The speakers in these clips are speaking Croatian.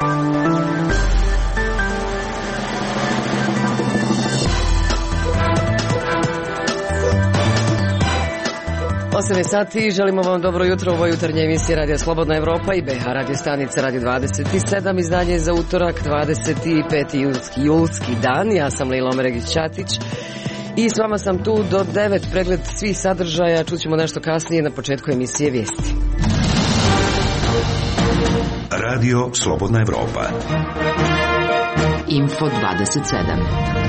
Osam sati, želimo vam dobro jutro u ovoj jutarnjoj emisiji Radio Slobodna Evropa i BH Radio stanica Radio 27, izdanje za utorak 25. julski dan. Ja sam Lejla Omeregić-Ćatić i s vama sam tu do 9, pregled svih sadržaja, čućemo nešto kasnije na početku emisije vijesti. Radio Slobodna Evropa. Info 27.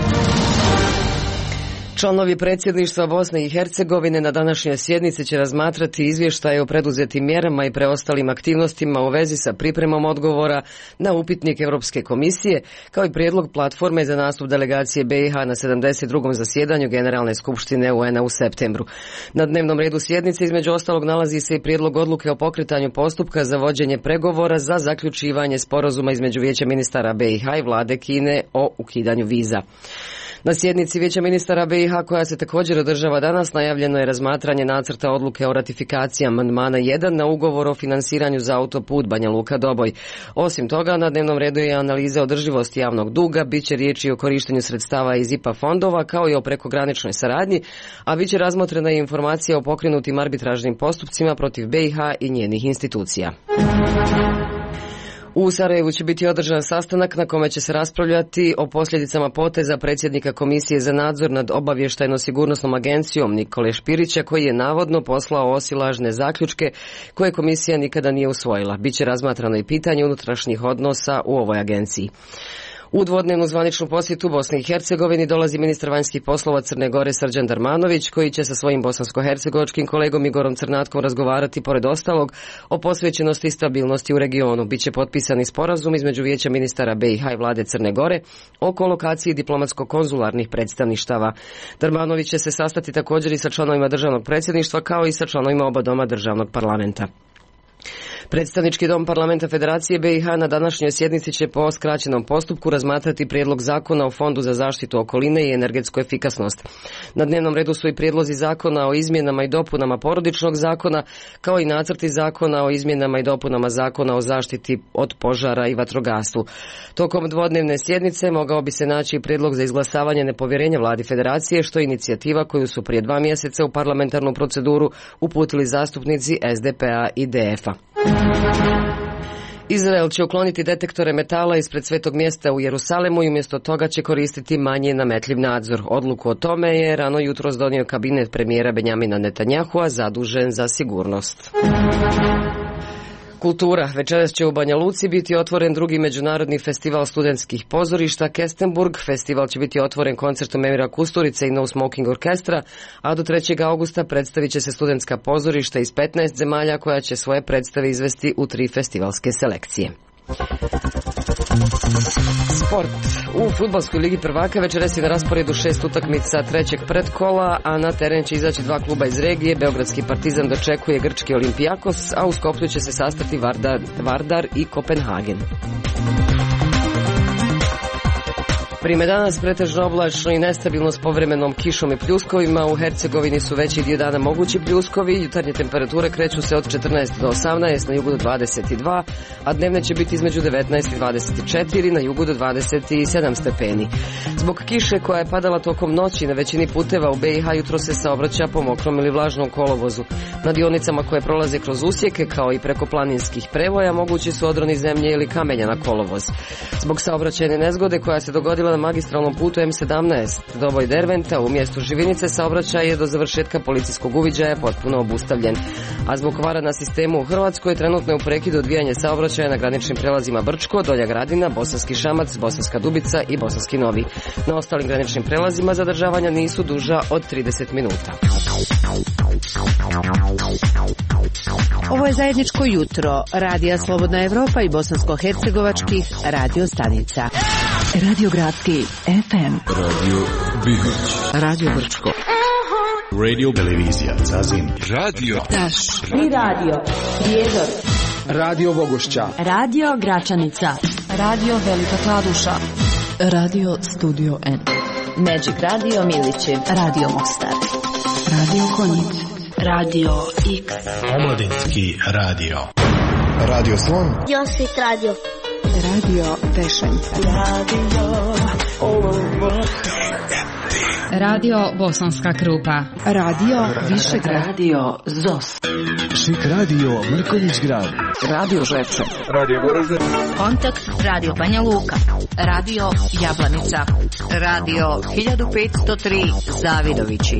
Članovi predsjedništva Bosne i Hercegovine na današnjoj sjednici će razmatrati izvještaje o preduzetim mjerama i preostalim aktivnostima u vezi sa pripremom odgovora na upitnik Europske komisije, kao i prijedlog platforme za nastup delegacije BiH na 72. zasjedanju Generalne skupštine UN-a u septembru. Na dnevnom redu sjednice između ostalog nalazi se i prijedlog odluke o pokretanju postupka za vođenje pregovora za zaključivanje sporazuma između Vijeća ministara BiH i vlade Kine o ukidanju viza. Na sjednici Vijeća ministara BiH, koja se također održava danas, najavljeno je razmatranje nacrta odluke o ratifikaciji amandmana 1 na ugovor o finansiranju za autoput Banja Luka-Doboj. Osim toga, na dnevnom redu je analiza održivosti javnog duga, bit će riječi o korištenju sredstava iz IPA fondova, kao i o prekograničnoj saradnji, a bit će razmotrena i informacija o pokrenutim arbitražnim postupcima protiv BiH i njenih institucija. U Sarajevu će biti održan sastanak na kome će se raspravljati o posljedicama poteza predsjednika Komisije za nadzor nad obavještajno-sigurnosnom agencijom Nikole Špirića, koji je navodno poslao osilažne zaključke koje komisija nikada nije usvojila. Biće razmatrano i pitanje unutrašnjih odnosa u ovoj agenciji. U dvodnevnu zvaničnu posjetu Bosni i Hercegovini dolazi ministar vanjskih poslova Crne Gore Srđan Darmanović, koji će sa svojim bosansko-hercegovačkim kolegom Igorom Crnatkom razgovarati pored ostalog o posvećenosti i stabilnosti u regionu. Biće potpisani sporazum između Vijeća ministara BiH i vlade Crne Gore o kolokaciji diplomatsko-konzularnih predstavništava. Darmanović će se sastati također i sa članovima državnog predsjedništva, kao i sa članovima oba doma državnog parlamenta. Predstavnički dom parlamenta Federacije BiH na današnjoj sjednici će po skraćenom postupku razmatrati prijedlog zakona o Fondu za zaštitu okoline i energetsku efikasnost. Na dnevnom redu su i prijedlozi zakona o izmjenama i dopunama porodičnog zakona, kao i nacrti zakona o izmjenama i dopunama zakona o zaštiti od požara i vatrogastvu. Tokom dvodnevne sjednice mogao bi se naći i prijedlog za izglasavanje nepovjerenja vladi Federacije, što je inicijativa koju su prije 2 mjeseca u parlamentarnu proceduru uputili zastupnici SDP-a i DF-a. Izrael će ukloniti detektore metala ispred Svetog mjesta u Jerusalemu i umjesto toga će koristiti manje nametljiv nadzor. Odluku o tome je rano jutros donio kabinet premijera Benjamina Netanyahua zadužen za sigurnost. Kultura. Večeras će u Banja Luci biti otvoren drugi međunarodni festival studentskih pozorišta Kestenburg. Festival će biti otvoren koncertom Emira Kusturice i No Smoking Orkestra, a do 3. augusta predstavit će se studentska pozorišta iz 15 zemalja koja će svoje predstave izvesti u 3 festivalske selekcije. Sport. U fudbalskoj ligi prvaka večeras je na rasporedu 6 utakmica trećeg predkola, a na teren će izaći 2 kluba iz regije. Beogradski Partizan dočekuje grčki Olympiakos, a u Skoplju će se sastati Vardar i Kopenhagen. Vreme danas pretežno oblačno i nestabilno s povremenom kišom i pljuskovima. U Hercegovini su veći dio dana mogući pljuskovi. Jutarnje temperature kreću se od 14 do 18, na jugu do 22, a dnevne će biti između 19 i 24, na jugu do 27 stepeni. Zbog kiše koja je padala tokom noći na većini puteva u BiH jutro se saobraća po mokrom ili vlažnom kolovozu. Na dionicama koje prolaze kroz usjeke, kao i preko planinskih prevoja, mogući su odroni zemlje ili kamenja na kolovoz. Zbog saobraćajne nezgode koja se dogodila na magistralnom putu M17 Doboj Derventa u mjestu Živinice, saobraćaj je do završetka policijskog uviđaja potpuno obustavljen. A zbog kvara na sistemu u Hrvatskoj trenutno je u prekidu odvijanje saobraćaja na graničnim prelazima Brčko, Donja Gradina, Bosanski Šamac, Bosanska Dubica i Bosanski Novi. Na ostalim graničnim prelazima zadržavanja nisu duža od 30 minuta. Ovo je zajedničko jutro Radija Slobodna Evropa i bosansko-hercegovačkih radio stanica. Radio Gradski FM, Radio Bihać, Radio Brčko, Radio Televizija Zazin, Radio Taš, I radio Prijedor, Radio Bogošća, Radio Gračanica, Radio Velika Kladuša, Radio Studio N, Magic Radio Milići, Radio Mostar, Radio Konjic, Radio X, Omladinski radio. Radio Slon, Josit Radio, Radio Pešenka. Radio Bosanska Krupa. Radio Višegrad. Radio ZOS. Šik radio Mrkonjić Grad. Radio Žepče. Radio Goražde. Kontakt Radio Banja Luka. Radio Jablanica. Radio 1503 Zavidovići.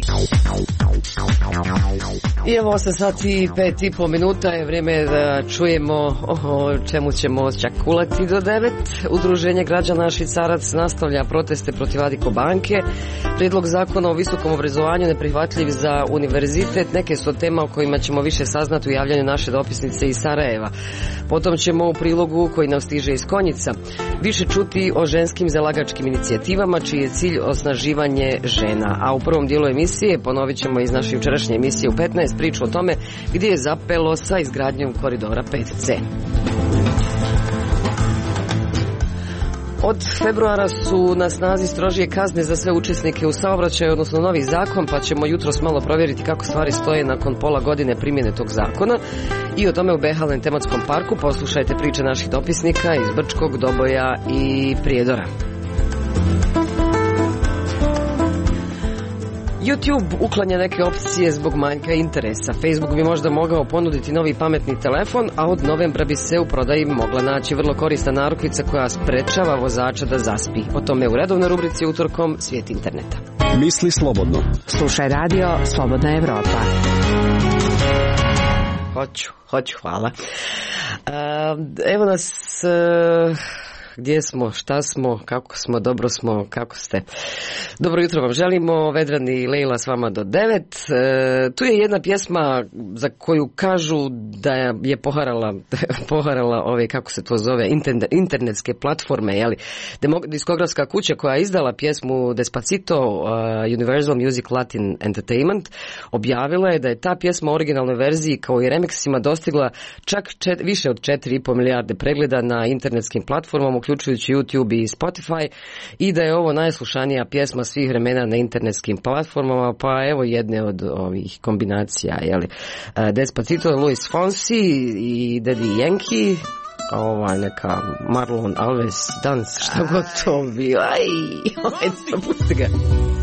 I evo 8 sati i 5,5 minuta je vrijeme da čujemo o čemu ćemo čakulati do 9. Udruženje građana Švicarac nastavlja proteste protiv Adiko banke. Prijedlog zakona o visokom obrazovanju neprihvatljiv za univerzitet. Neke su tema o kojima ćemo više saznati u javljanju naše dopisnice iz Sarajeva. Potom ćemo u prilogu koji nam stiže iz Konjica više čuti o ženskim zalagačkim inicijativama čiji je cilj osnaživanje žena. A u prvom dijelu emisije ponovit ćemo iz naše jučerašnje emisije u 15 priču o tome gdje je zapelo sa izgradnjom koridora 5C. Od februara su na snazi strožije kazne za sve učesnike u saobraćaju, odnosno novi zakon, pa ćemo jutros malo provjeriti kako stvari stoje nakon pola godine primjene tog zakona. I o tome u Behalem tematskom parku poslušajte priče naših dopisnika iz Brčkog, Doboja i Prijedora. YouTube uklanja neke opcije zbog manjka interesa. Facebook bi možda mogao ponuditi novi pametni telefon, a od novembra bi se u prodaji mogla naći vrlo korisna narukvica koja sprečava vozača da zaspi. O tome u redovnoj rubrici utorkom Svijet interneta. Misli slobodno. Slušaj Radio Slobodna Evropa. Hoću, hvala. Evo nas... Gdje smo, šta smo, kako smo, dobro smo, kako ste. Dobro jutro vam želimo, Vedran i Lejla s vama do 9. Tu je jedna pjesma za koju kažu da je poharala ove, kako se to zove, internetske platforme, jeli. Diskografska kuća koja je izdala pjesmu Despacito, Universal Music Latin Entertainment, objavila je da je ta pjesma u originalnoj verziji kao i remiksima dostigla čak više od 4,5 milijarde pregleda na internetskim platformama, uključujući YouTube i Spotify, i da je ovo najslušanija pjesma svih vremena na internetskim platformama, pa evo jedne od ovih kombinacija, jeli. Despacito, Luis Fonsi i Daddy Yankee, neka Marlon Alves dans, šta god to bio, ajde, pusti ga.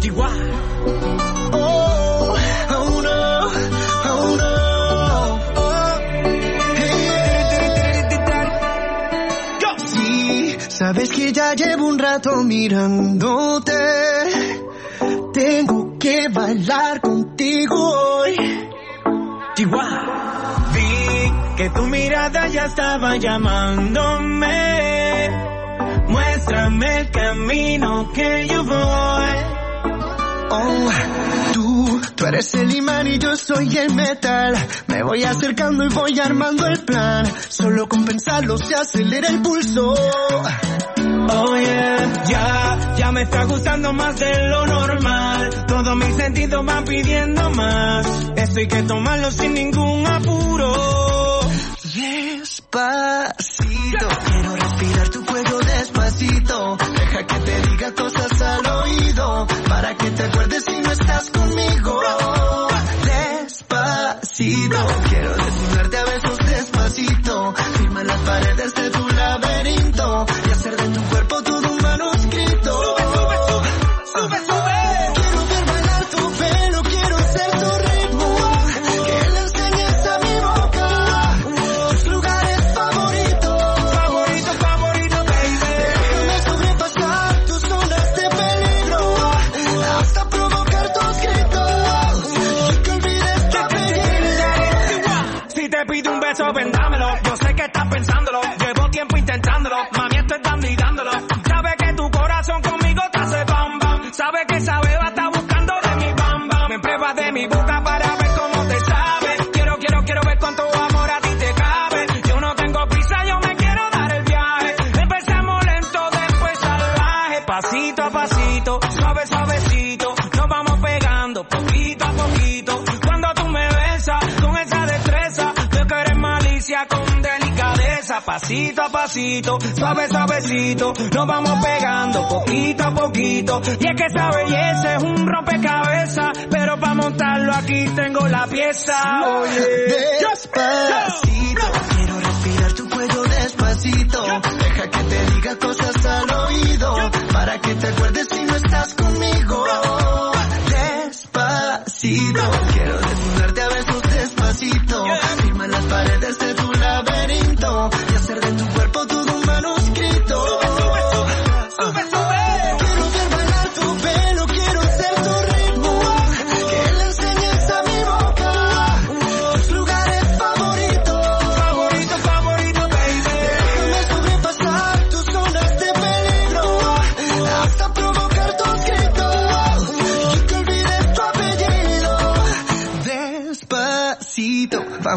Sabes que ya llevo un rato mirándote. Tengo que bailar contigo hoy. Vi que tu mirada ya estaba llamándome. Muéstrame el camino que yo voy. Oh, tú eres el imán y yo soy el metal. Me voy acercando y voy armando el plan. Solo con pensarlo se acelera el pulso. Oh yeah, ya me está gustando más de lo normal. Todos mis sentidos van pidiendo más. Esto hay que tomarlo sin ningún apuro. Despacito, quiero respirar tu cuello despacito. Deja que te diga cosas al oído, para que te acuerdes si no estás conmigo. Despacito, quiero desnudarte a besos despacito. Firma las paredes de tu laberinto y hacer de tu cuerpo todo un manuscrito. Sube, sube. Quiero ver bailar tu pelo, quiero ser tu ritmo. Que le enseñes a mi boca tus lugares favoritos. Favorito, baby. Déjame sobrepasar tus zonas de peligro hasta provocar tus gritos y que olvides tu apellido. Si te pido un beso, vendámelo. Yo sé que estás pensándolo. Llevo tiempo intentándolo. Mami, esto es dando y dándolo. Sabe que tu corazón conmigo te hace bam bam. Sabe que esa beba está buscando de mi bam bam. Me pruebas de mi boca para ver cómo te sabe. Quiero ver cuánto amor a ti te cabe. Yo no tengo prisa, yo me quiero dar el viaje. Empezamos lento, después salvaje. Pasito a pasito, suave suavecito. Nos vamos pegando poquito a poquito. Cuando tú me besas con esa destreza, veo que eres malicia con delicadeza. Pasito a pasito, suave suavecito. Nos vamos pegando poquito a poquito. Y es que esa belleza es un rompecabezas, pero para montarlo aquí tengo la pieza. Oye, despacito, quiero respirar tu cuello despacito. Deja que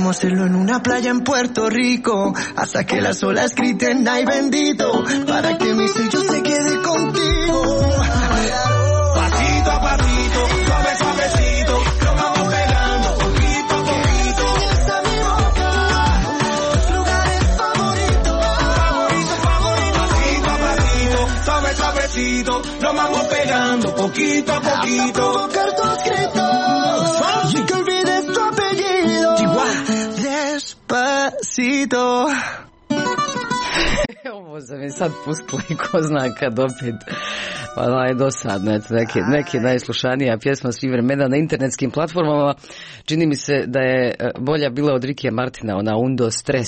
Vamos a hacerlo en una playa en Puerto Rico, hasta que las olas griten ay bendito, para que mi sello se quede contigo. Pasito a pasito, suave suavecito, lo vamos pegando poquito a poquito. Esa mi boca, los lugares favoritos, pasito a pasito, suave suavecito, lo vamos pegando poquito a poquito. Hasta provocar tus gritos, y que olvides tu apellido. Despacito. Ovo sam je sad pustila i ko zna kad opet je dosadno, neki najslušanija pjesma svih vremena na internetskim platformama. Čini mi se da je bolja bila od Rikija Martina, ona Undo Stres.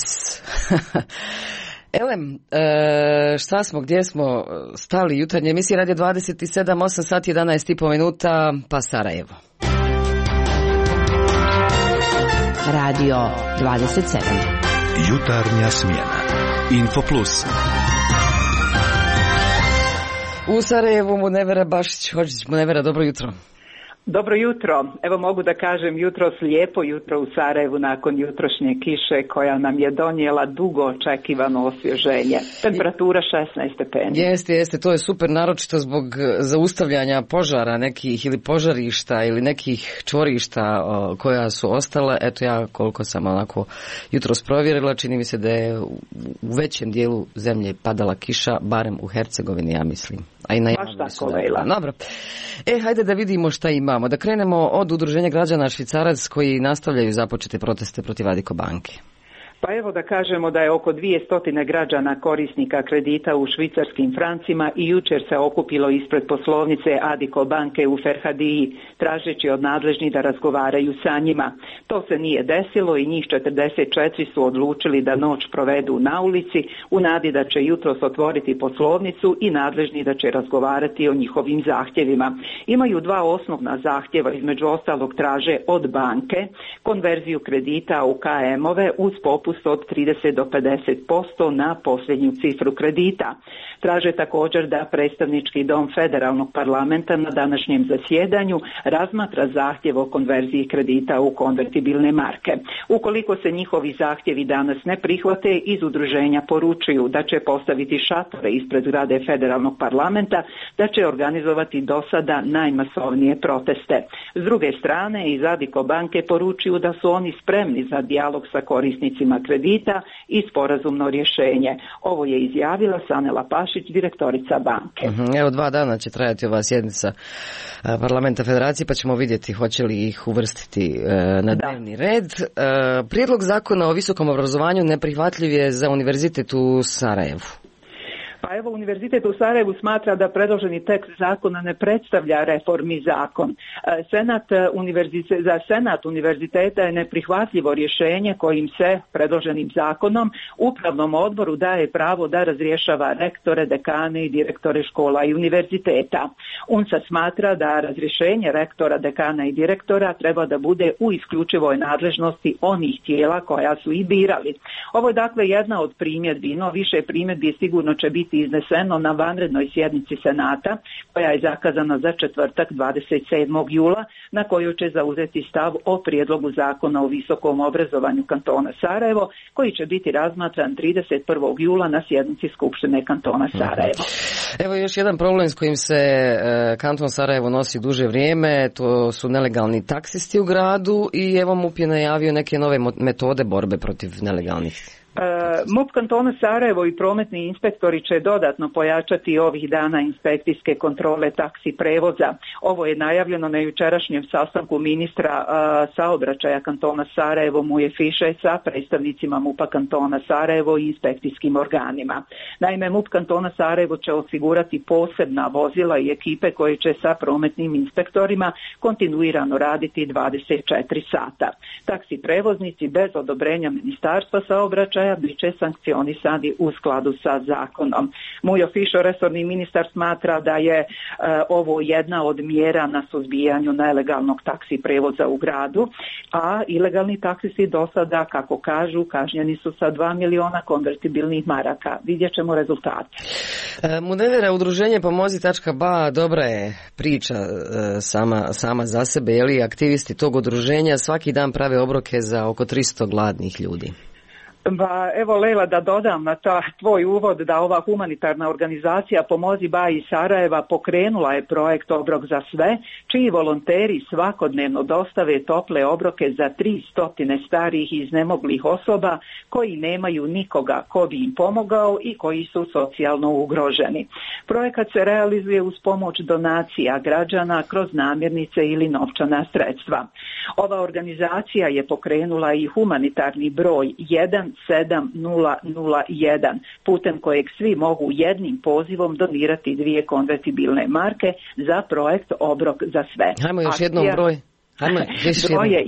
Elem, šta smo, gdje smo stali jutarnje emisije Radio 27, 8 sati 11,5 minuta, pa Sarajevo. Radio 27. Jutarnja smjena. Info Plus. U Sarajevu Munevera Bašić-Hodžić. Munevera, dobro jutro. Dobro jutro. Evo mogu da kažem jutros lijepo jutro u Sarajevu nakon jutrošnje kiše koja nam je donijela dugo očekivano osvježenje. Temperatura 16 stepeni. Jeste, to je super, naročito zbog zaustavljanja požara nekih ili požarišta ili nekih čvorišta koja su ostala. Eto ja koliko sam onako jutros provjerila, čini mi se da je u većem dijelu zemlje padala kiša, barem u Hercegovini, ja mislim. A i najavili su da. Dobro. Hajde da vidimo šta imamo. Da krenemo od Udruženja građana Švicarac koji nastavljaju započete proteste protiv Addiko banke. Pa evo da kažemo da je oko 200 građana korisnika kredita u švicarskim francima i jučer se okupilo ispred poslovnice Addiko banke u Ferhadiji, tražeći od nadležnih da razgovaraju sa njima. To se nije desilo i njih 44 su odlučili da noć provedu na ulici u nadi da će jutros otvoriti poslovnicu i nadležni da će razgovarati o njihovim zahtjevima. Imaju dva osnovna zahtjeva, između ostalog traže od banke konverziju kredita u KM-ove uz popust od 30 do 50% na posljednju cifru kredita. Traže također da predstavnički dom federalnog parlamenta na današnjem zasjedanju razmatra zahtjev o konverziji kredita u konvertibilne marke. Ukoliko se njihovi zahtjevi danas ne prihvate, iz udruženja poručuju da će postaviti šatore ispred zgrade federalnog parlamenta, da će organizovati do sada najmasovnije proteste. S druge strane, iz Addiko banke poručuju da su oni spremni za dijalog sa korisnicima kredita i sporazumno rješenje. Ovo je izjavila Sanela Pašić, direktorica banke. Evo 2 dana će trajati ova sjednica parlamenta federacije, pa ćemo vidjeti hoće li ih uvrstiti na dnevni red. Prijedlog zakona o visokom obrazovanju neprihvatljiv je za univerzitet u Sarajevu. Pa evo, Univerzitet u Sarajevu smatra da predloženi tekst zakona ne predstavlja reformni zakon. Za Senat univerziteta je neprihvatljivo rješenje kojim se predloženim zakonom upravnom odboru daje pravo da razrješava rektore, dekane i direktore škola i univerziteta. UNSA smatra da razrješenje rektora, dekana i direktora treba da bude u isključivoj nadležnosti onih tijela koja su i birali. Ovo je dakle jedna od primjedbi, no više primjedbi sigurno će biti izneseno na vanrednoj sjednici Senata koja je zakazana za četvrtak 27. jula na koju će zauzeti stav o prijedlogu zakona o visokom obrazovanju kantona Sarajevo koji će biti razmatran 31. jula na sjednici Skupštine kantona Sarajevo. Evo još jedan problem s kojim se kanton Sarajevo nosi duže vrijeme, to su nelegalni taksisti u gradu i evo MUP je najavio neke nove metode borbe protiv nelegalnih. MUP kantona Sarajevo i prometni inspektori će dodatno pojačati ovih dana inspekcijske kontrole taksi prevoza. Ovo je najavljeno na jučerašnjem sastanku ministra saobraćaja kantona Sarajevo Muje Fiše sa predstavnicima MUP-a kantona Sarajevo i inspekcijskim organima. Naime, MUP kantona Sarajevo će osigurati posebna vozila i ekipe koje će sa prometnim inspektorima kontinuirano raditi 24 sata. Taksi prevoznici bez odobrenja ministarstva saobraćaja prekršaja bit će sankcionisani u skladu sa zakonom. Mujo Fišo, resorni ministar, smatra da je ovo jedna od mjera na suzbijanju nelegalnog taksi prevoza u gradu, a ilegalni taksisti do sada, kako kažu, kažnjeni su sa 2 miliona konvertibilnih maraka. Vidjet ćemo rezultate. Munevera, udruženje Pomozi.ba dobra je priča sama za sebe, je li aktivisti tog udruženja svaki dan prave obroke za oko 300 gladnih ljudi. Ba, evo Lela, da dodam na tvoj uvod da ova humanitarna organizacija Pomozi.ba iz Sarajeva pokrenula je projekt Obrok za sve, čiji volonteri svakodnevno dostave tople obroke za 300 starih i iznemoglih osoba koji nemaju nikoga ko bi im pomogao i koji su socijalno ugroženi. Projekat se realizuje uz pomoć donacija građana kroz namirnice ili novčana sredstva. Ova organizacija je pokrenula i humanitarni broj 17001, putem kojeg svi mogu jednim pozivom donirati 2 konvertibilne marke za projekt Obrok za sve. Hajmo još jednom broj. Broj je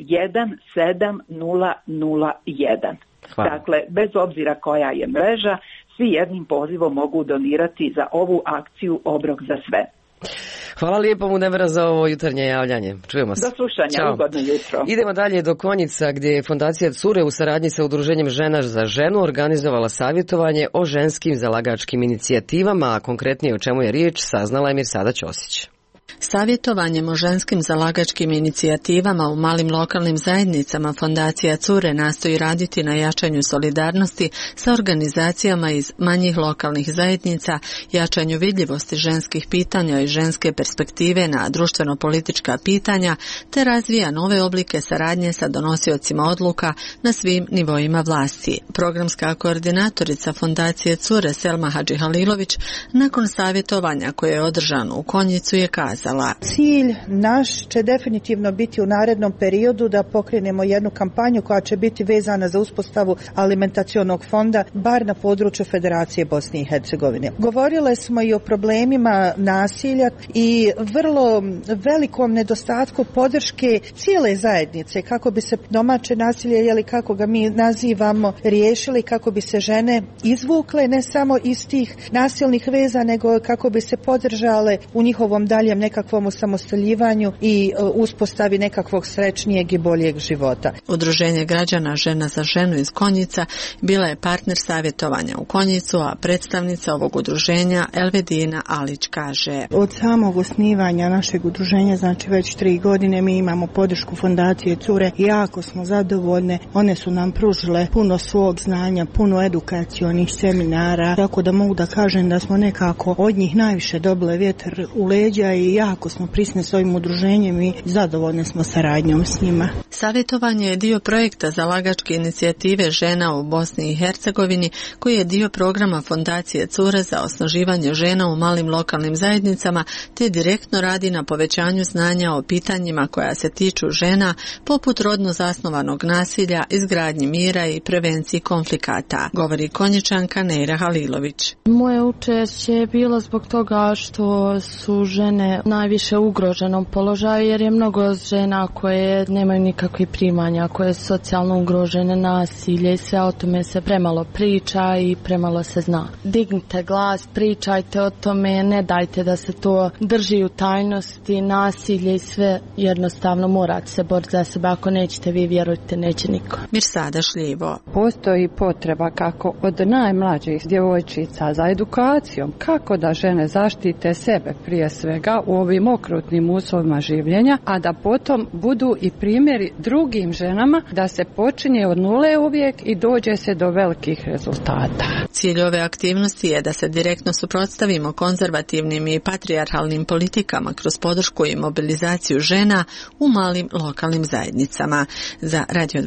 17001. Hvala. Dakle, bez obzira koja je mreža, svi jednim pozivom mogu donirati za ovu akciju Obrok za sve. Hvala lijepo Munevera za ovo jutarnje javljanje. Čujemo se. Do slušanja, ugodno jutro. Idemo dalje do Konjica gdje je Fondacija Cure u saradnji sa udruženjem Žena za ženu organizovala savjetovanje o ženskim zalagačkim inicijativama, a konkretnije o čemu je riječ saznala je Mirsada Ćosić. Savjetovanjem o ženskim zalagačkim inicijativama u malim lokalnim zajednicama Fondacija Cure nastoji raditi na jačanju solidarnosti sa organizacijama iz manjih lokalnih zajednica, jačanju vidljivosti ženskih pitanja i ženske perspektive na društveno-politička pitanja, te razvija nove oblike saradnje sa donosiocima odluka na svim nivoima vlasti. Programska koordinatorica Fondacije Cure Selma Hadžihalilović nakon savjetovanja koje je održano u Konjicu je kazala: Cilj naš će definitivno biti u narednom periodu da pokrenemo jednu kampanju koja će biti vezana za uspostavu alimentacionog fonda, bar na području Federacije Bosne i Hercegovine. Govorile smo i o problemima nasilja i vrlo velikom nedostatku podrške cijele zajednice kako bi se domaće nasilje, ili kako ga mi nazivamo, riješili, kako bi se žene izvukle ne samo iz tih nasilnih veza, nego kako bi se podržale u njihovom daljem nekakvom osamostaljivanju i uspostavi nekakvog srećnijeg i boljeg života. Udruženje građana Žena za ženu iz Konjica bila je partner savjetovanja u Konjicu, a predstavnica ovog udruženja Elvedina Alić kaže: Od samog osnivanja našeg udruženja, znači već 3 godine, mi imamo podršku Fondacije Cure i jako smo zadovoljne. One su nam pružile puno svog znanja, puno edukacionih seminara, tako da mogu da kažem da smo nekako od njih najviše dobile vjetar u leđa i jako smo prisne s ovim udruženjem i zadovoljni smo saradnjom s njima. Savjetovanje je dio projekta zalagačke inicijative žena u Bosni i Hercegovini, koji je dio programa Fondacije Cure za osnaživanje žena u malim lokalnim zajednicama, te direktno radi na povećanju znanja o pitanjima koja se tiču žena, poput rodno zasnovanog nasilja, izgradnji mira i prevenciji konflikata, govori Konjičanka Neira Halilović. Moje učešće je bilo zbog toga što su žene najviše u ugroženom položaju, jer je mnogo žena koje nemaju nikakvih primanja, koje su socijalno ugrožene, nasilje i sve o tome se premalo priča i premalo se zna. Dignite glas, pričajte o tome, ne dajte da se to drži u tajnosti, nasilje i sve, jednostavno morate se boriti za sebe, ako nećete vi, vjerujte, neće niko. Mirsada Šljivo. Postoji potreba kako od najmlađih djevojčica za edukacijom, kako da žene zaštite sebe prije svega u ovim okrutnim uslovima življenja, a da potom budu i primjeri drugim ženama, da se počinje od nule uvijek i dođe se do velikih rezultata. Cilj ove aktivnosti je da se direktno suprotstavimo konzervativnim i patrijarhalnim politikama kroz podršku i mobilizaciju žena u malim lokalnim zajednicama. Za Radio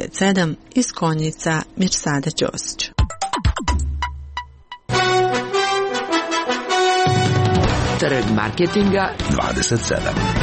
27 iz Konjica Mirsada Ćosić. Trg marketinga 27.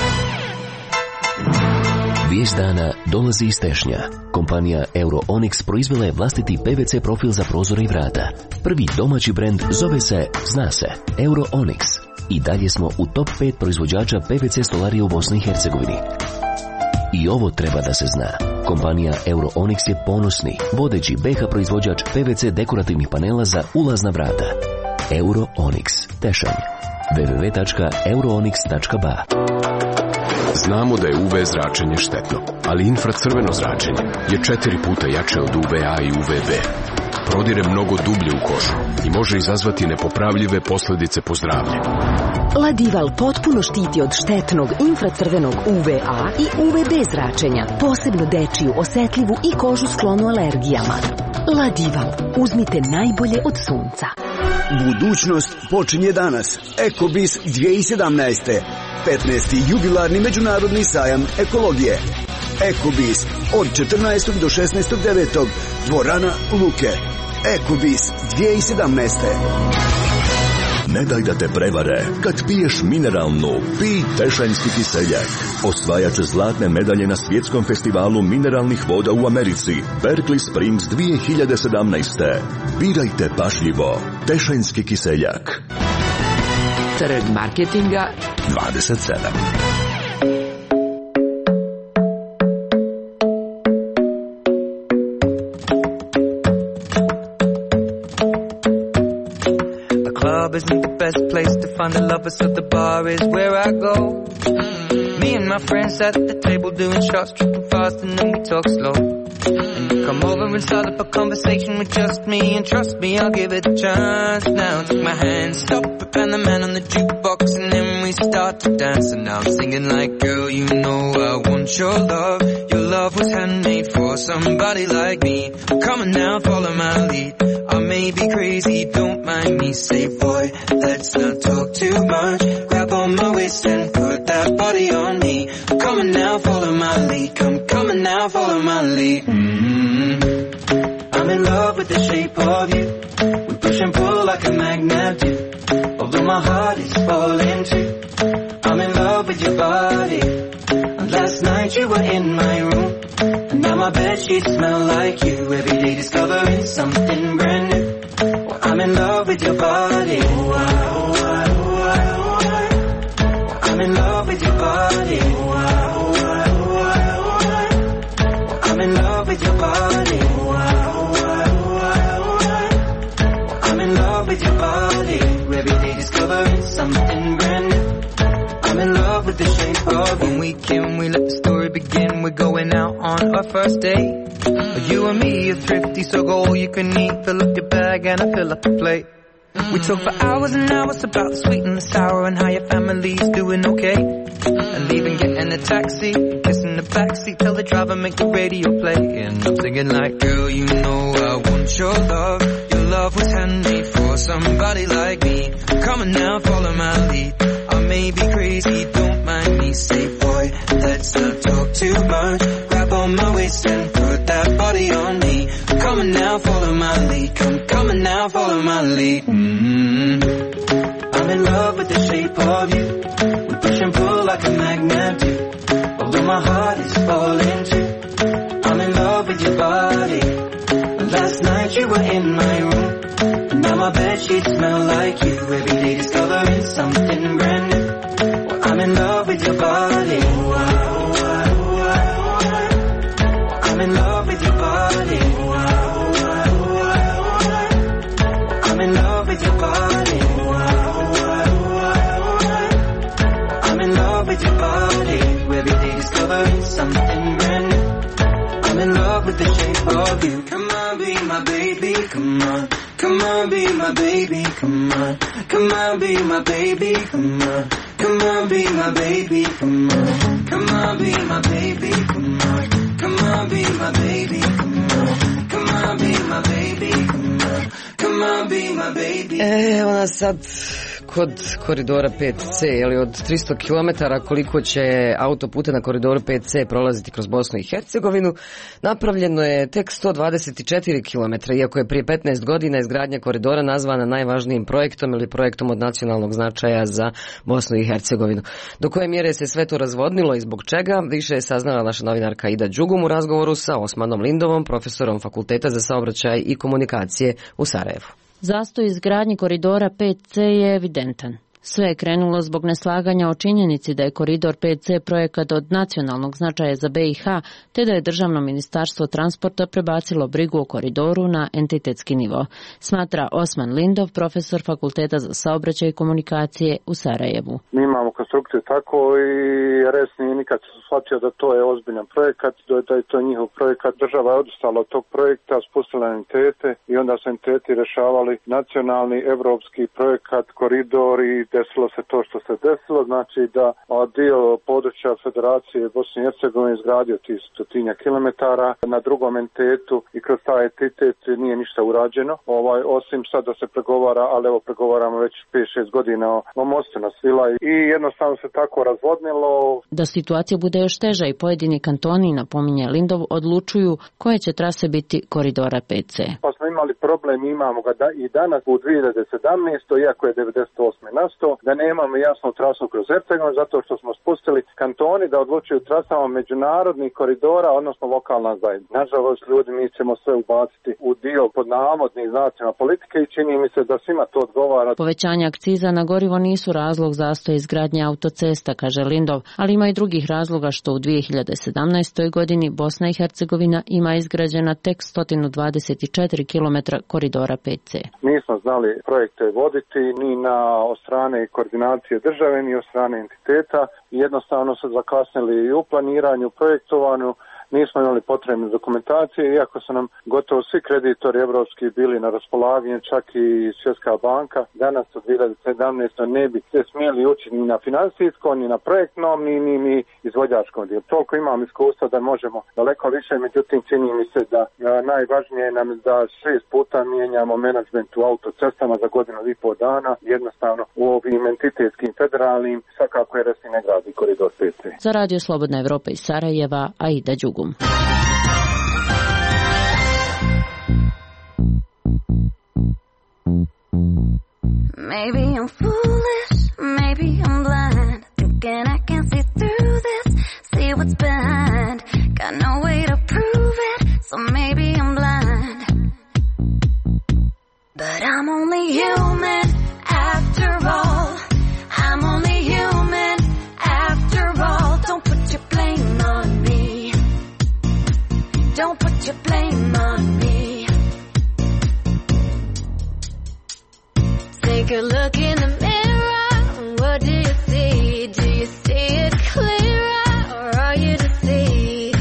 Vijest dana dolazi iz Tešnja. Kompanija EuroOnix proizvela je vlastiti PVC profil za prozore i vrata. Prvi domaći brend zove se, zna se, EuroOnix. I dalje smo u top 5 proizvođača PVC stolarije u Bosni i Hercegovini. I ovo treba da se zna. Kompanija Euroonix je ponosni, vodeći BiH proizvođač PVC dekorativnih panela za ulazna vrata. Euroonix, Tešanj. www.euroonix.ba. Znamo da je UV zračenje štetno, ali infracrveno zračenje je 4 puta jače od UVA i UVB. Prodire mnogo dublje u kožu i može izazvati nepopravljive posljedice po zdravlje. Ladival potpuno štiti od štetnog infracrvenog UVA i UVB zračenja, posebno dečiju, osetljivu i kožu sklonu alergijama. Ladival, uzmite najbolje od sunca. Budućnost počinje danas. Ekobis 2017. 15. jubilarni međunarodni sajam ekologije. Ekobis od 14. do 16.9. Dvorana Luke. Ekobis 2017. Ne daj da te prevare. Kad piješ mineralnu, pij Tešanjski kiseljak. Osvajač zlatne medalje na svjetskom festivalu mineralnih voda u Americi, Berkeley Springs 2017. Birajte pažljivo. Tešanjski kiseljak. Trg marketinga 27. Isn't the best place to find a lover, so the bar is where I go. Me and my friends at the table doing shots, tripping fast, and then we talk slow. And you come over and start up a conversation with just me, and trust me, I'll give it a chance. Now take my hand, stop it, and the man on the jukebox, and then we start to dance. And now I'm singing like, girl, you know I want your love. Your love was handmade for somebody like me. Come on now, follow my lead. I may be crazy, don't mind me. Say, boy, let's not talk too much. Grab on my waist and put that body on me. Come on now, follow my lead. Come on now, follow my lead. I'm in love with the shape of you. We push and pull like a magnet do. Although my heart is falling too. I'm in love with your body. And last night you were in my room. And now my bedsheets smell like you. Every day discovering something brand new. Well, I'm in love with your body. I'm in love with your body. I'm in love with your body. I'm in love with your body. Every day discovering something brand new. I'm in love with the shape of when we came, we let the story begin. We're going out on our first date. You and me are thrifty, so go all you can eat. Fill up your bag and I fill up the plate. We talk for hours and hours about the sweet and the sour and how your family's doing okay. And even getting a taxi, kissing the backseat, tell the driver make the radio play. And I'm singing like, girl, you know I want your love. Your love was handmade for somebody like me. Come on now, follow my lead. I may be crazy, don't mind me. Say, boy, let's not talk too much. Grab on my waist and put that body on me. Come on now, follow my lead. Come on now, follow my lead. I'm in love with the shape of you. We push and pull like a magnet do. Although my heart is falling too. I'm in love with your body. Last night you were in my room. And now my bedsheets smell like you. Every day discovering something brand new. Well, I'm in love with your body. I'm in love with your body. I'm in love with your body. I'm in love with your body. Every day discovering something brand new. I'm in love with the shape of you. Come on, be my baby, come on. Come on, be my baby, come on. Come on, be my baby, come on. Come on, be my baby, come on. Come on, be my baby, come on. Come on, be my baby, come on. Come on, be my baby, come on. Come on, be my baby. Evo nas sad kod koridora 5C, jeli od 300 km koliko će autoputa na koridoru 5C prolaziti kroz Bosnu i Hercegovinu, napravljeno je tek 124 km, iako je prije 15 godina izgradnja koridora nazvana najvažnijim projektom ili projektom od nacionalnog značaja za Bosnu i Hercegovinu. Do koje mjere se sve to razvodnilo i zbog čega, više je saznala naša novinarka Ida Đugum u razgovoru sa Osmanom Lindovom, profesorom Fakulteta za saobraćaj i komunikacije u Sarajevu. Zastoj izgradnje koridora 5C je evidentan. Sve je krenulo zbog neslaganja o činjenici da je koridor 5C projekat od nacionalnog značaja za BiH, te da je Državno ministarstvo transporta prebacilo brigu o koridoru na entitetski nivo, smatra Osman Lindov, profesor Fakulteta za saobraćaj i komunikacije u Sarajevu. Mi imamo konstrukciju tako i RES nije nikad shvatio da to je ozbiljan projekat, da je to njihov projekat. Država je odustala od tog projekta, spustila entitete i onda su entiteti rješavali nacionalni evropski projekat, koridor i desilo se to što se desilo. Znači da dio područja Federacije Bosne i Hercegovine izgradio 100 kilometara na drugom entitetu i kroz taj entitet nije ništa urađeno. Osim sad da se pregovara, ali evo pregovaramo već 5-6 godina o mostu na Svilaj i jednostavno se tako razvodnilo. Da situacija bude još teža i pojedini kantoni, napominje Lindov, odlučuju koje će trase biti koridora 5C. Pa smo imali problem, imamo ga i danas u 2017. iako je 98. nastao, da nemamo jasnu trasu kroz Hercegovinu, zato što smo spustili kantoni da odlučuju trasama međunarodnih koridora, odnosno lokalna zajednica. Nažalost, ljudi, mi ćemo sve ubaciti u dio pod navodnih znacima politike i čini mi se da svima to odgovara. Povećanje akciza na gorivo nisu razlog zastoja izgradnje autocesta, kaže Lindov, ali ima i drugih razloga što u 2017. godini Bosna i Hercegovina ima izgrađena tek 124 km koridora 5C. Nismo znali projekte voditi ni od strane koordinacije države, ni od strane entiteta. Jednostavno se zakasnili i u planiranju, projektovanju. Nismo imali potrebne dokumentacije, iako su nam gotovo svi kreditori evropski bili na raspolaganju, čak i Svjetska banka. Danas u 2017. ne bi se smjeli ući ni na financijskom, ni na projektnom, ni izvođačkom dijelu. Toliko imam iskustva da možemo daleko više, međutim čini mi se da najvažnije nam da 6 puta mijenjamo menadžment u autocestama za godinu i pol dana. Jednostavno u ovim entitetskim federalnim svakako je RES ne gradi koridor 5C. Za Radio Slobodna Evropa iz Sarajeva, Aida Đugum. Maybe I'm foolish, maybe I'm blind, thinking I can see through this, see what's behind, got no way to prove it, so maybe I'm blind, but I'm only human after all, I'm only human after all, don't put your blame on me, don't put your blame on me. Take a look in the mirror, what do you see? Do you see it clearer, or are you deceived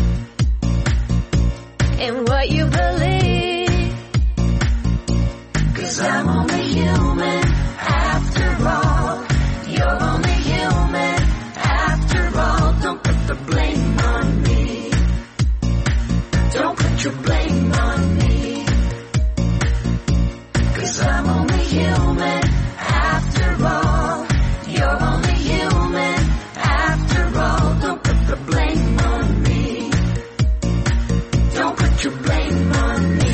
in what you believe? 'Cause I'm only human after all, you're only human after all, don't put the blame on me, don't put your blame on me, 'cause I'm only human after all, you're only human after all, don't put the blame on me, don't put your blame on me.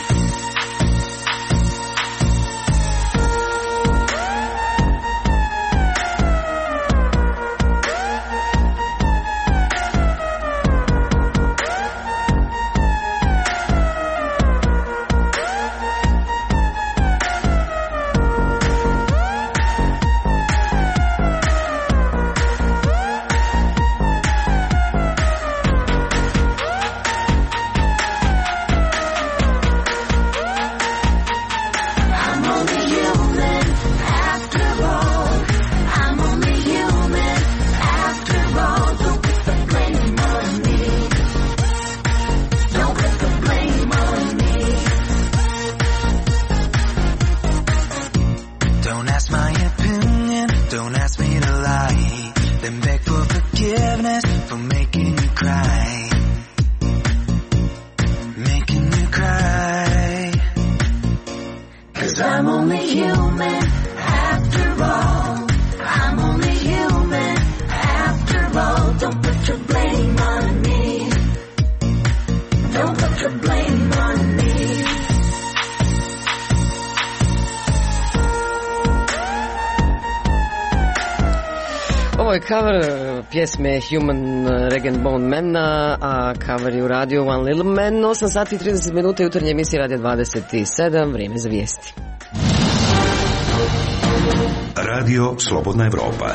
Ovo je cover pjesme Human Rag & Bone Mana, a cover je u radiju One Little Man. 8 sati i 30 minuta jutarnje emisije Radio 27, vrijeme za vijesti. Radio Slobodna Evropa.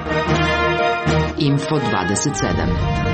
Info 27.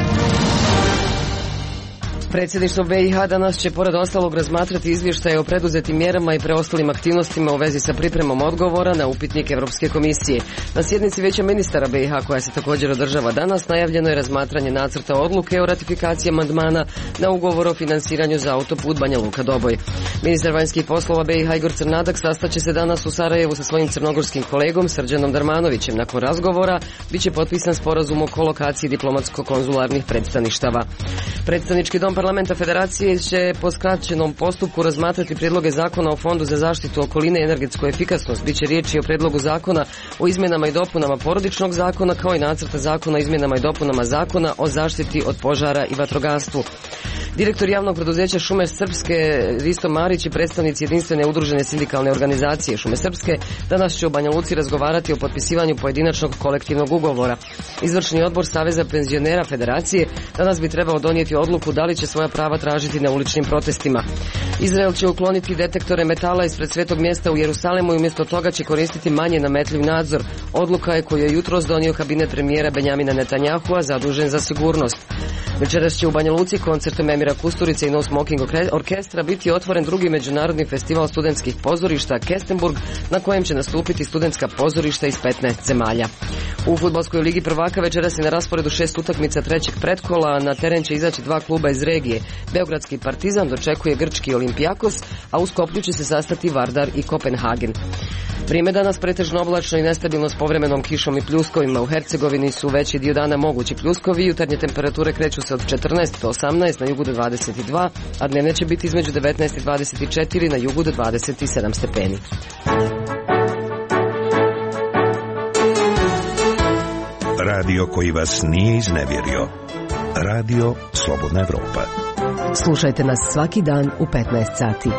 Predsjedništvo BiH danas će pored ostalog razmatrati izvještaje o preduzetim mjerama i preostalim aktivnostima u vezi sa pripremom odgovora na upitnik Europske komisije. Na sjednici Vijeća ministara BiH, koja se također održava danas, najavljeno je razmatranje nacrta odluke o ratifikaciji amandmana na ugovor o finansiranju za autoput Banja Luka-Doboj. Ministar vanjskih poslova BiH Igor Crnadak sastaće se danas u Sarajevu sa svojim crnogorskim kolegom Srđanom Darmanovićem. Nakon razgovora biće potpisan sporazum o kolokaciji diplomatsko-konzularnih predstavništava. Predstavnički dom Parlamenta Federacije će po skraćenom postupku razmatrati prijedloge zakona o Fondu za zaštitu okoline i energetsku efikasnost. Biće riječi o prijedlogu zakona o izmjenama i dopunama porodičnog zakona, kao i nacrta zakona o izmjenama i dopunama zakona o zaštiti od požara i vatrogastvu. Direktor javnog preduzeća Šume Srpske Risto Marić i predstavnici jedinstvene udružene sindikalne organizacije Šume Srpske danas će u Banja Luci razgovarati o potpisivanju pojedinačnog kolektivnog ugovora. Izvršni odbor Saveza penzionera Federacije danas bi trebao donijeti odluku da li će svoja prava tražiti na uličnim protestima. Izrael će ukloniti detektore metala ispred Svetog mjesta u Jerusalemu i umjesto toga će koristiti manje nametljiv nadzor. Odluka je koju je jutros donio kabinet premijera Benjamina Netanyahua zadužen za sigurnost. Večeras će u Banja Luci koncertom Emira Kusturice i No Smoking orkestra biti otvoren drugi međunarodni festival studentskih pozorišta Kestenburg, na kojem će nastupiti studentska pozorišta iz 15 zemalja. U fudbalskoj ligi prvaka večeras je na rasporedu 6 utakmica trećeg pretkola. Na teren će izaći 2 kluba iz regije. Beogradski Partizan dočekuje grčki Olimpijakos, a u Skoplju će se sastati Vardar i Kopenhagen. Vrijeme danas pretežno oblačno i nestabilno s povremenom kišom i pljuskovima. U Hercegovini su veći dio dana mogući pljuskovi. Jutarnje temperature kreću se od 14 do 18, na jugu do 22, a dnevne će biti između 19 i 24, na jugu do 27 stepeni. Radio koji vas nije iznevjerio. Radio Slobodna Evropa. Slušajte nas svaki dan u 15 sati.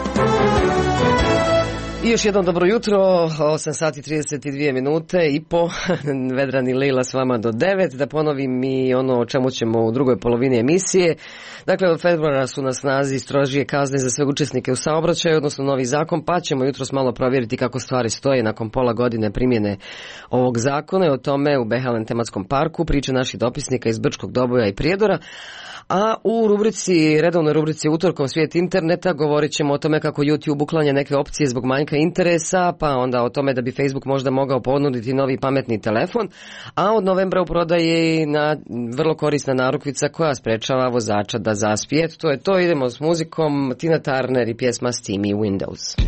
I još jednom dobro jutro, 8 sati 32 minute i po, Vedran i Lila s vama do 9, da ponovim i ono o čemu ćemo u drugoj polovini emisije. Dakle, od februara su na snazi strožije kazne za sve učesnike u saobraćaju, odnosno novi zakon, pa ćemo jutros malo provjeriti kako stvari stoje nakon pola godine primjene ovog zakona. O tome u Behalen tematskom parku priča naših dopisnika iz Brčkog Doboja i Prijedora. A u redovnoj rubrici Utorkom svijet interneta govorit ćemo o tome kako YouTube uklanja neke opcije zbog manjka interesa, pa onda o tome da bi Facebook možda mogao ponuditi novi pametni telefon, a od novembra u prodaji je vrlo korisna narukvica koja sprečava vozača da zaspije. To je to, idemo s muzikom, Tina Turner i pjesma Steamy Windows.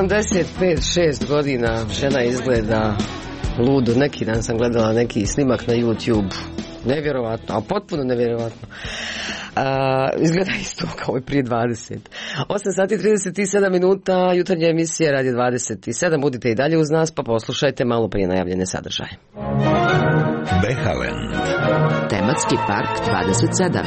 75-6 godina žena izgleda ludo. Neki dan sam gledala neki snimak na YouTube. Nevjerovatno, a potpuno nevjerovatno. Izgleda isto kao i prije 20. 8 sati 37 minuta, jutarnja emisija Radio 27. Budite i dalje uz nas, pa poslušajte malo prije najavljene sadržaje. Behalen. Tematski park 27.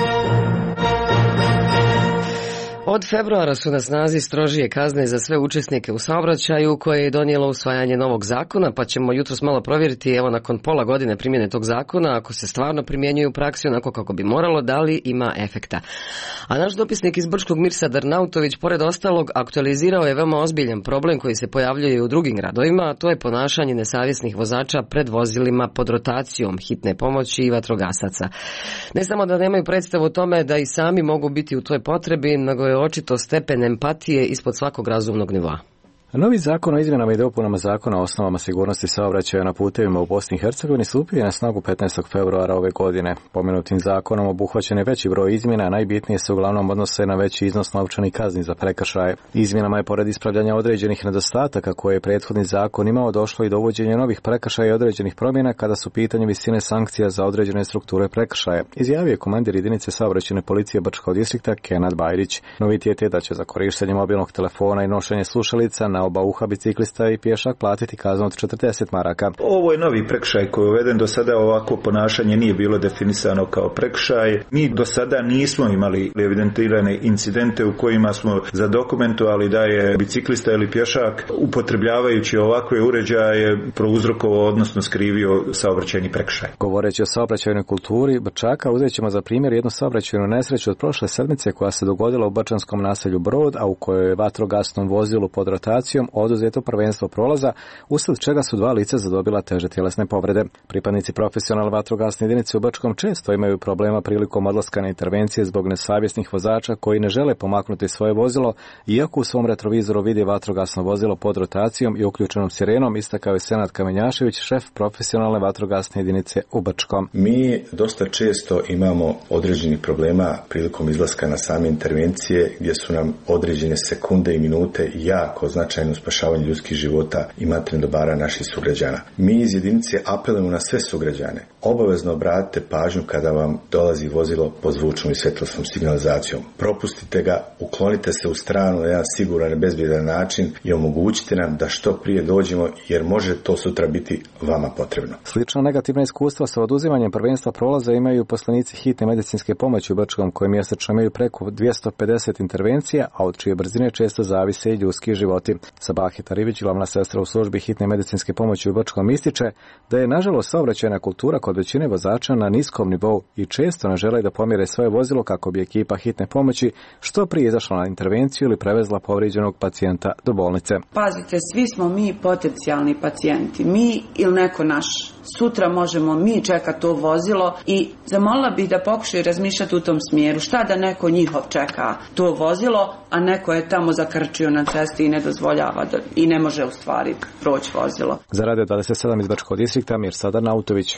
Od februara su na snazi strožije kazne za sve učesnike u saobraćaju koje je donijelo usvajanje novog zakona, pa ćemo jutros malo provjeriti, evo nakon pola godine primjene tog zakona, ako se stvarno primjenjuje u praksi onako kako bi moralo, da li ima efekta. A naš dopisnik iz Brčkog Mirsad Arnautović, pored ostalog, aktualizirao je veoma ozbiljan problem koji se pojavljuje u drugim gradovima, a to je ponašanje nesavjesnih vozača pred vozilima pod rotacijom hitne pomoći i vatrogasaca. Ne samo da nemaju predstavu o tome da i sami mogu biti u toj potrebi, nego je očito stepen empatije ispod svakog razumnog nivoa. Novi zakon o izmjenama i dopunama zakona o osnovama sigurnosti saobraćaja na putevima u Bosni i Hercegovini stupio je na snagu 15. februara ove godine. Pomenutim zakonom obuhvaćen je veći broj izmjena, a najbitnije se uglavnom odnose na veći iznos novčanih kazni za prekršaje. Izmjenama je pored ispravljanja određenih nedostataka koje je prethodni zakon imao došlo i do uvođenja novih prekršaja i određenih promjena kada su pitanje visine sankcija za određene strukture prekršaja, izjavio je komandir jedinice saobraćajne policije Brčkog distrikta Kenad Bajrić. Novitet je da će za korištenje mobilnog telefona i nošenje slušalica na oba uha biciklista i pješak platiti kaznu od 40 maraka. Ovo je novi prekršaj koji je uveden. Do sada ovako ponašanje nije bilo definisano kao prekršaj. Mi do sada nismo imali evidentirane incidente u kojima smo zadokumentovali da je biciklista ili pješak upotrebljavajući ovakve uređaje prouzrokovao, odnosno skrivio saobraćajni prekršaj. Govoreći o saobraćajnoj kulturi Brčaka, uzet ćemo za primjer jednu saobraćajnu nesreću od prošle sedmice koja se dogodila u brčanskom naselju Brod, a u kojoj je vatrogasnom vozilu pod rotacijom oduzeto prvenstvo prolaza, usled čega su dva lica zadobila teže tjelesne povrede. Pripadnici profesionalne vatrogasne jedinice u Brčkom često imaju problema prilikom odlaska na intervencije zbog nesavjesnih vozača koji ne žele pomaknuti svoje vozilo, iako u svom retrovizoru vidi vatrogasno vozilo pod rotacijom i uključenom sirenom, istakao je Senad Kamenjašević, šef profesionalne vatrogasne jedinice u Brčkom. Mi dosta često imamo određenih problema prilikom izlaska na same intervencije, gdje su nam određene sekunde i minute jako značajno spašavanje ljudskih života i materijalnih dobara naših sugrađana. Mi iz jedinice apelujemo na sve sugrađane. Obavezno obratite pažnju kada vam dolazi vozilo pod zvučnom i svjetlosnom signalizacijom. Propustite ga, uklonite se u stranu na jedan siguran i bezbjedan način i omogućite nam da što prije dođemo, jer može to sutra biti vama potrebno. Slično negativna iskustva sa oduzimanjem prvenstva prolaza imaju uposlenici hitne medicinske pomoći u Brčkom, koji mjesečno imaju preko 250 intervencija, a od čije brzine često zavise i ljudski životi. Sabahita Rivić, glavna sestra u službi hitne medicinske pomoći u Brčkom, ističe da je nažalost saobraćajna kultura kod većine vozača na niskom nivou i često ne žele da pomire svoje vozilo kako bi ekipa hitne pomoći što prije izašla na intervenciju ili prevezla povrijeđenog pacijenta do bolnice. Pazite, svi smo mi potencijalni pacijenti, mi ili neko naš. Sutra možemo mi čekati to vozilo i zamolila bih da pokušaju razmišljati u tom smjeru. Šta da neko njihov čeka to vozilo, a neko je tamo zakrčio na cesti i ne dozvoljava i ne može u stvari proći vozilo. Za Radio 27 iz Brčkog distrikta Mirsad Arnautović.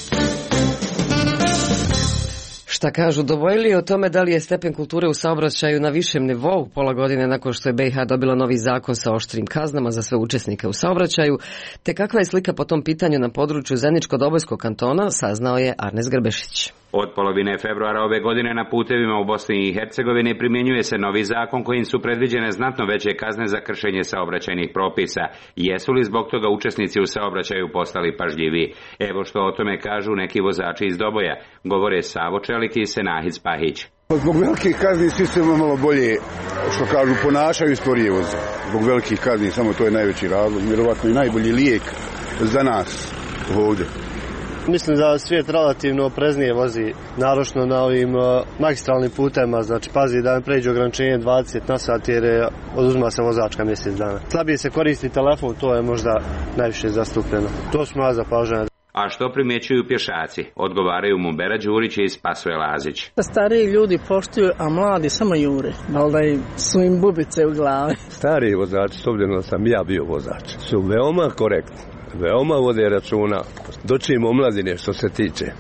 Šta kažu, dovoljili o tome da li je stepen kulture u saobraćaju na višem nivou pola godine nakon što je BiH dobila novi zakon sa oštrim kaznama za sve učesnike u saobraćaju, te kakva je slika po tom pitanju na području Zeničko-Dobojskog kantona, saznao je Arnes Grbešić. Od polovine februara ove godine na putevima u Bosni i Hercegovini primjenjuje se novi zakon kojim su predviđene znatno veće kazne za kršenje saobraćajnih propisa. Jesu li zbog toga učesnici u saobraćaju postali pažljiviji? Evo što o tome kažu neki vozači iz Doboja. Govore Savo Čelik i Senahid Spahić. Zbog velikih kazni svi se malo bolje, što kažu, ponašaju i sporije voze. Zbog velikih kazni, samo to je najveći razlog, vjerovatno i najbolji lijek za nas ovdje. Mislim da svijet relativno opreznije vozi, naročno na ovim magistralnim putema, znači pazi da ne pređe ograničenje 20 na sat jer oduzima se vozačka mjesec dana. Slabije se koristi telefon, to je možda najviše zastupljeno. To smo ja zapaženi. A što primjećuju pješaci? Odgovaraju mu Bera Đurić i Spasoje Lazić. Stariji ljudi poštuju, a mladi samo jure. Valjda su im bubice u glavi. Stariji vozači, s obzirom da sam ja bio vozač, su veoma korektni. Veoma vode računa do čim omladine što se tiče.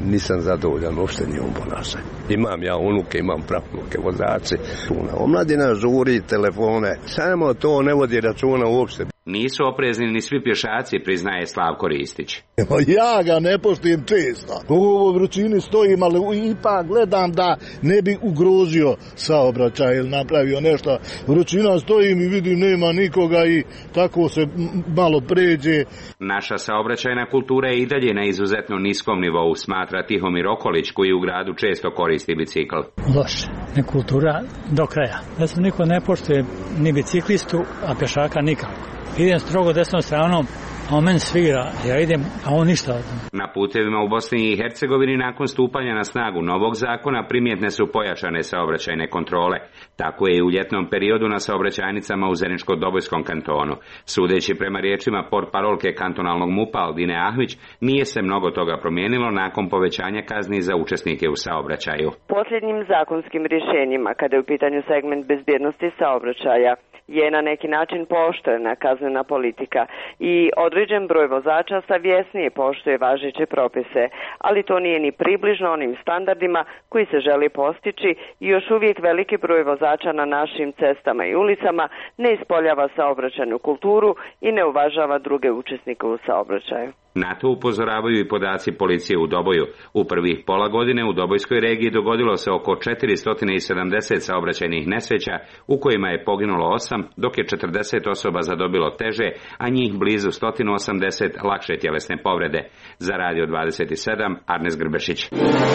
nisam zadovoljan uopšte njihovom ponašanju. Imam ja unuke, imam pravnuke, vozači. Omladina žuri telefone, samo to ne vodi računa uopšte. Nisu oprezni ni svi pješaci, priznaje Slavko Ristić. Ja ga ne poštujem često. U ovoj vrućini stojim, ali ipak gledam da ne bi ugrozio saobraćaj ili napravio nešto. Vrućina stojim i vidim nema nikoga i tako se malo pređe. Naša saobraćajna kultura je i dalje na izuzetno niskom nivou, smatra Tihomir Okolić, koji u gradu često koristi bicikl. Loše, nekultura do kraja. Da se niko ne poštuje ni biciklistu, a pješaka nikako. Idem strogo desnom stranom, a on meni svira, ja idem, a on ništa od tome. Na putevima u Bosni i Hercegovini nakon stupanja na snagu novog zakona primjetne su pojačane saobraćajne kontrole. Tako je i u ljetnom periodu na saobraćajnicama u Zeničko-Dobojskom kantonu. Sudeći prema riječima portparolke kantonalnog MUP-a Aldine Ahmić, nije se mnogo toga promijenilo nakon povećanja kazni za učesnike u saobraćaju. Posljednjim zakonskim rješenjima, kada je u pitanju segment bezbjednosti saobraćaja, je na neki način pooštrena kaznena politika i određen broj vozača savjesnije poštuje važeće propise, ali to nije ni približno onim standardima koji se želi postići i još uvijek veliki broj vozača na našim cestama i ulicama ne ispoljava saobraćajnu kulturu i ne uvažava druge učesnike u saobraćaju. Na to upozoravaju i podaci policije u Doboju. U prvih pola godine u Dobojskoj regiji dogodilo se oko 470 saobraćajnih nesreća, u kojima je poginulo 8, dok je 40 osoba zadobilo teže, a njih blizu 180 lakše tjelesne povrede. Za Radio 27, Arnes Grbešić.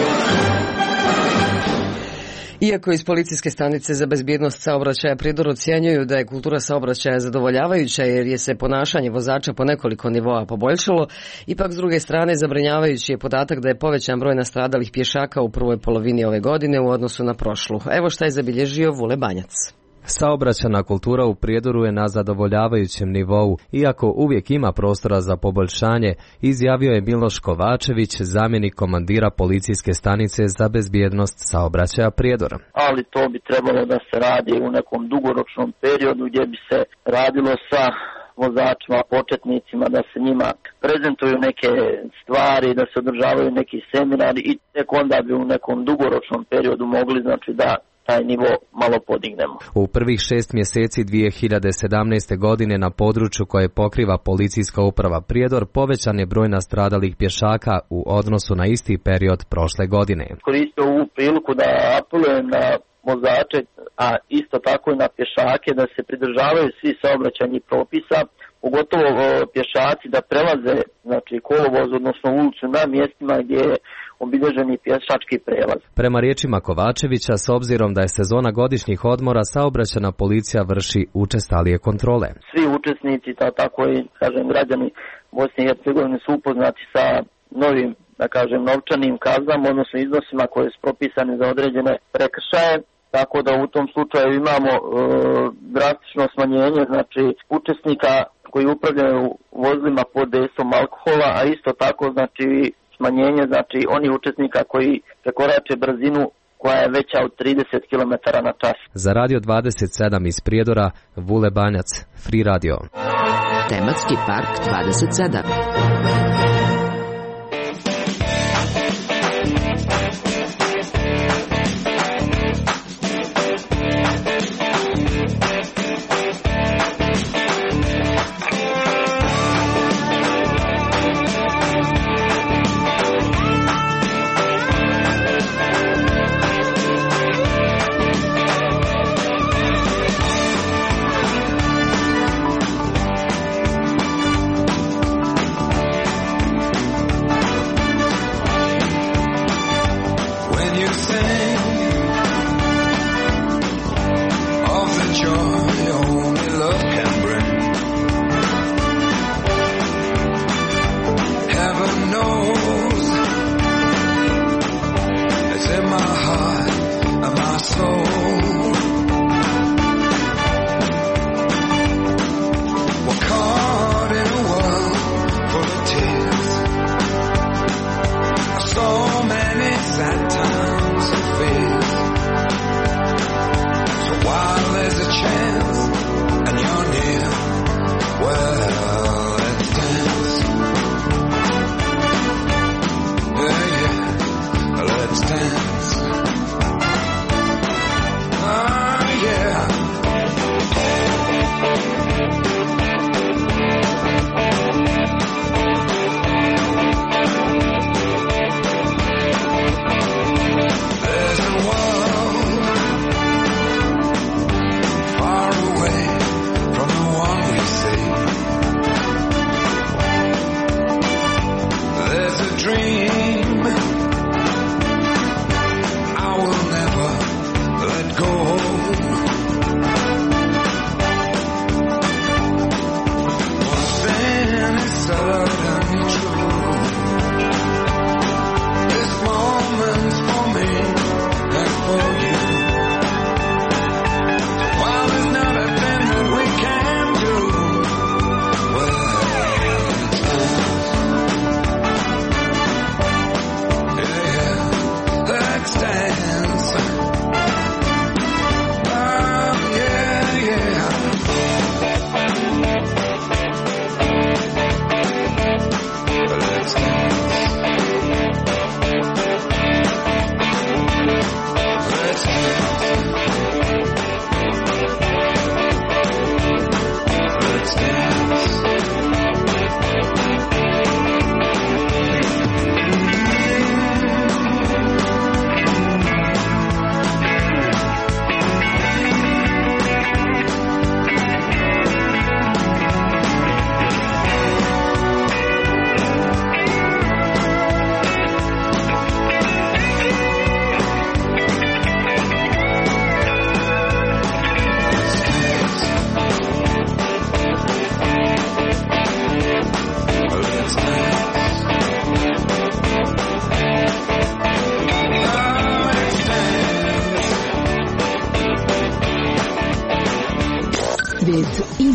Iako iz policijske stanice za bezbjednost saobraćaja Prijedor ocjenjuju da je kultura saobraćaja zadovoljavajuća jer je se ponašanje vozača po nekoliko nivoa poboljšalo, ipak s druge strane zabrinjavajući je podatak da je povećan broj nastradalih pješaka u prvoj polovini ove godine u odnosu na prošlu. Evo šta je zabilježio Vule Banjac. Saobraćajna kultura u Prijedoru je na zadovoljavajućem nivou, iako uvijek ima prostora za poboljšanje, izjavio je Miloš Kovačević, zamjenik komandira policijske stanice za bezbjednost saobraćaja Prijedora. Ali to bi trebalo da se radi u nekom dugoročnom periodu gdje bi se radilo sa vozačima, početnicima, da se njima prezentuju neke stvari, da se održavaju neki seminari i tek onda bi u nekom dugoročnom periodu mogli, znači, da taj nivo malo podignemo. U prvih 6 mjeseci 2017. godine na području koje pokriva policijska uprava Prijedor povećan je broj nastradalih pješaka u odnosu na isti period prošle godine. Koristio ovu priliku da apelujem na vozače, a isto tako i na pješake, da se pridržavaju svi saobraćajnih propisa, pogotovo pješaci da prelaze, znači, kolovoz, odnosno ulicu na mjestima gdje je obilježeni pješački prelaz. Prema riječima Kovačevića, s obzirom da je sezona godišnjih odmora, saobraćajna policija vrši učestalije kontrole. Svi učesnici, tako i, kažem, građani Bosne i Hercegovine su upoznati sa novim, da kažem, novčanim kaznama, odnosno iznosima koje su propisane za određene prekršaje. Tako da u tom slučaju imamo drastično smanjenje, znači, učesnika koji upravljaju vozilima pod dejstvom alkohola, a isto tako, znači, smanjenje, znači, onih učesnika koji prekorače brzinu koja je veća od 30 km na čas. Za Radio 27 iz Prijedora, Vule Banjac, Free Radio. Tematski park 27.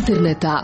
interneta.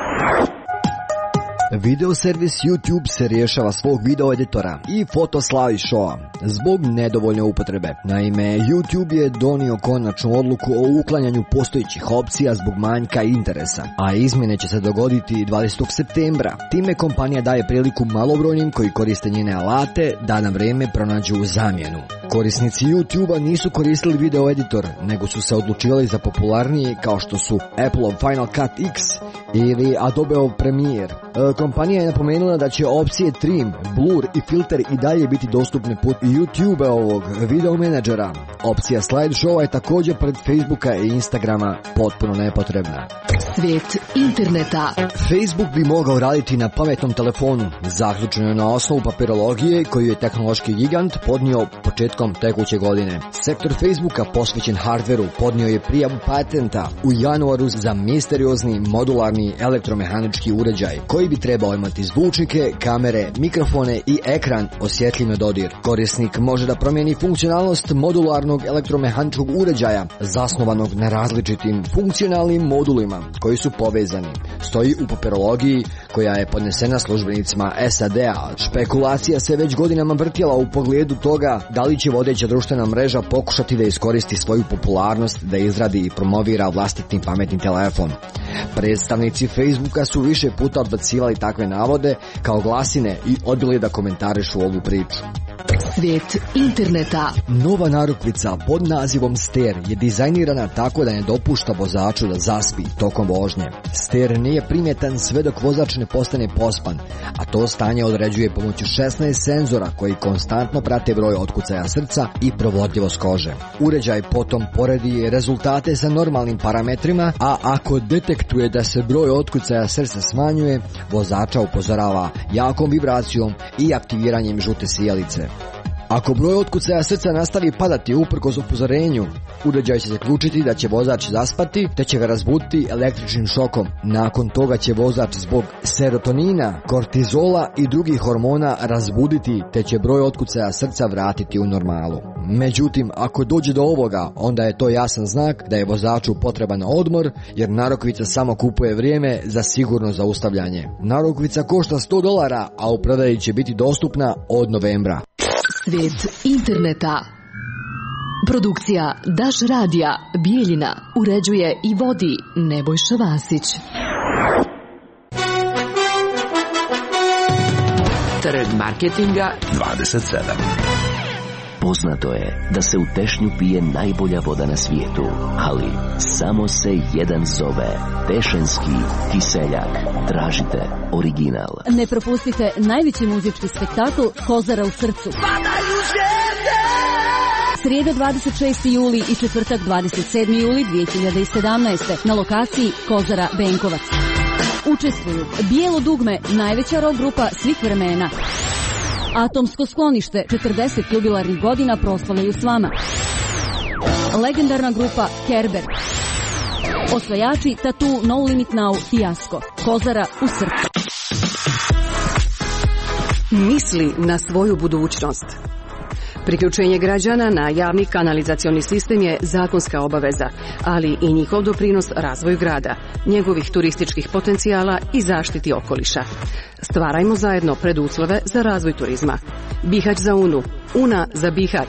Video servis YouTube se rješava svog video editora i foto slideshowa zbog nedovoljne upotrebe. Naime, YouTube je donio konačnu odluku o uklanjanju postojećih opcija zbog manjka interesa, a izmjene će se dogoditi 20. septembra. Time kompanija daje priliku malobrojnim koji koriste njene alate da na vrijeme pronađu zamjenu. Korisnici YouTube-a nisu koristili video editor, nego su se odlučivali za popularnije kao što su Appleov Final Cut X ili Adobeov Premiere. Kompanija je napomenula da će opcije Trim, Blur i Filter i dalje biti dostupne put YouTube-ovog video menadžera. Opcija slideshowa je također pored Facebooka i Instagrama potpuno nepotrebna. Svijet interneta. Facebook bi mogao raditi na pametnom telefonu. Zaključeno je na osnovu papirologije koju je tehnološki gigant podnio početkom tekuće godine. Sektor Facebooka posvećen hardveru podnio je prijavu patenta u januaru za misteriozni modularni elektromehanički uređaj koji bi trebao imati zvučnike, kamere, mikrofone i ekran osjetljiv na dodir. Korisnik može da promijeni funkcionalnost modularnog elektromehaničkog uređaja zasnovanog na različitim funkcionalnim modulima koji su povezani. Stoji u papirologiji koja je podnesena službenicima SAD-a. Špekulacija se već godinama vrtjela u pogledu toga da li će vodeća društvena mreža pokušati da iskoristi svoju popularnost da izradi i promovira vlastiti pametni telefon. Predstavnici Facebooka su više puta odbacivali takve navode kao glasine i odbili da komentarišu ovu priču. Svijet interneta. Nova narukvica pod nazivom Ster je dizajnirana tako da ne dopušta vozaču da zaspi tokom vožnje. Ster nije primjetan sve dok vozač ne postane pospan, a to stanje određuje pomoću 16 senzora koji konstantno prate broj otkucaja srca i provodljivost kože. Uređaj potom poredi rezultate sa normalnim parametrima, a ako detektuje da se broj otkucaja srca smanjuje, vozača upozorava jakom vibracijom i aktiviranjem žute sijalice. Ako broj otkucaja srca nastavi padati uprkos upozorenju, uređaj će zaključiti da će vozač zaspati te će ga razbuditi električnim šokom. Nakon toga će vozač zbog serotonina, kortizola i drugih hormona razbuditi te će broj otkucaja srca vratiti u normalu. Međutim, ako dođe do ovoga, onda je to jasan znak da je vozaču potreban odmor jer narukvica samo kupuje vrijeme za sigurno zaustavljanje. Narukvica košta $100, a u prodaji će biti dostupna od novembra. Svijet interneta. Produkcija Daš radija Bijeljina uređuje i vodi Nebojša Vasić. Trg marketinga 27. Poznato je da se u Tešnju pije najbolja voda na svijetu, ali samo se jedan zove Tešenski kiseljak. Tražite original. Ne propustite najveći muzički spektakl Kozara u srcu. Srijeda 26. juli i četvrtak 27. juli 2017. na lokaciji Kozara Benkovac. Učestvuju Bijelo dugme, najveća rock grupa svih vremena. Atomsko sklonište, 40 jubilarnih godina proslavljaju s vama. Legendarna grupa Kerber. Osvajači Tattoo No Limit Now Fijasko. Kozara u srcu. Misli na svoju budućnost. Priključenje građana na javni kanalizacioni sistem je zakonska obaveza, ali i njihov doprinos razvoju grada, njegovih turističkih potencijala i zaštiti okoliša. Stvarajmo zajedno preduslove za razvoj turizma. Bihać za Unu, Una za Bihać.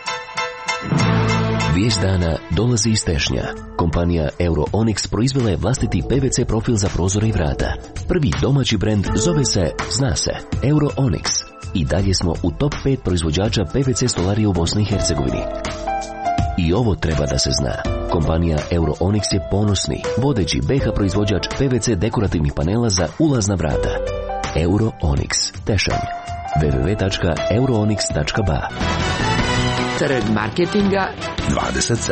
Vijest dana dolazi iz Tešnja. Kompanija Euro-Onyx proizvela je vlastiti PVC profil za prozore i vrata. Prvi domaći brend zove se, zna se, Euro-Onyx. I dalje smo u top 5 proizvođača PVC stolarije u Bosni i Hercegovini. I ovo treba da se zna. Kompanija Euro-Onyx je ponosni, vodeći BiH proizvođač PVC dekorativnih panela za ulazna vrata. Euro-Onyx, Tešanj. www.euroonyx.ba. Trg marketinga 27.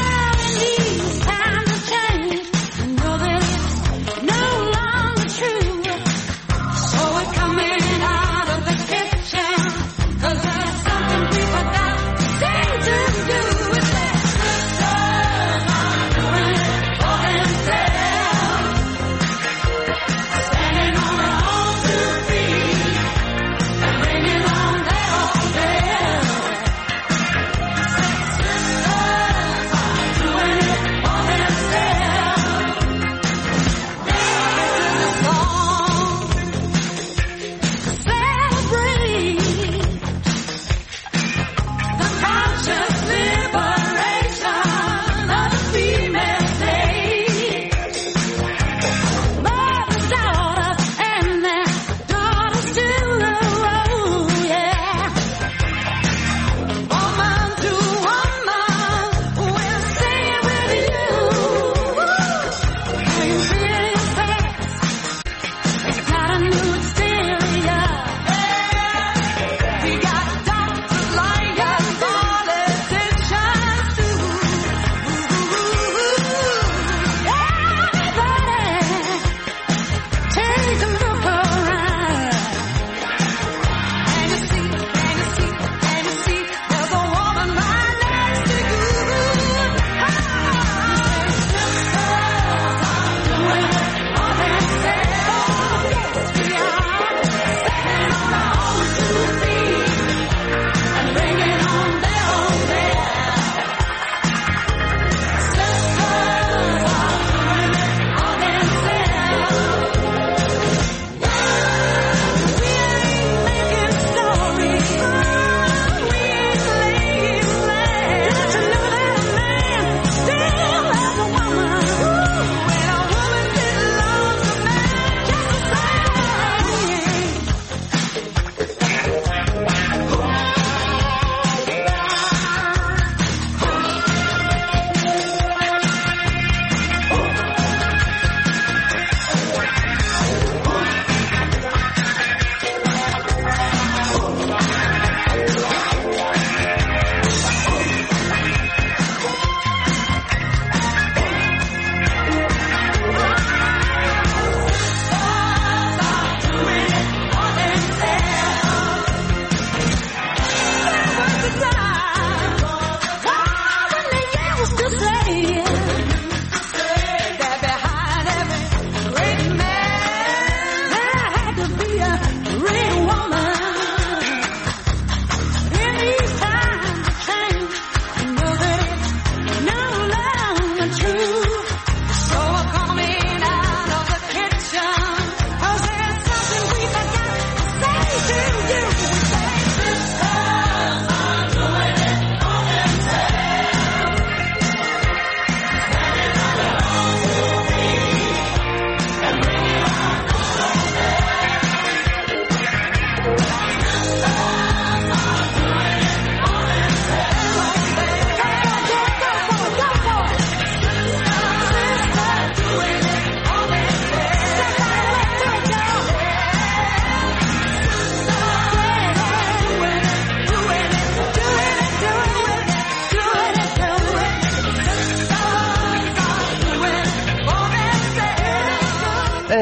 True.